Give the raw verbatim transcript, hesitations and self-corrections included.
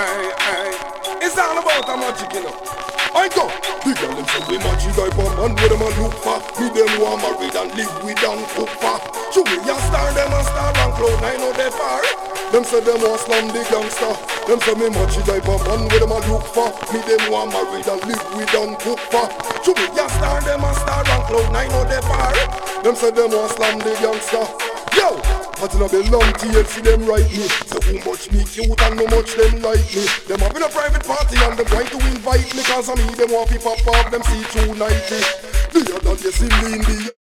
Hey, hey. It's all about a magic, you know. I go. The girl them say we magic type of man where them a look for. Me them want married and live with and cook for. Show me a star, them a star and cloud nine know they far. Them say them want slam the gangster. Them say me magic type of man where them a look for. Me them want married and live with and cook for. Show me a star, them a star and cloud nine know they far. Them say them want slam the gangster. Yo, but in a belong to you, see them right me. So who much me cute and how much them like me. Them having a private party and them trying to invite me. Cause of me, them want to pop off them see through nightly. The other day see me in the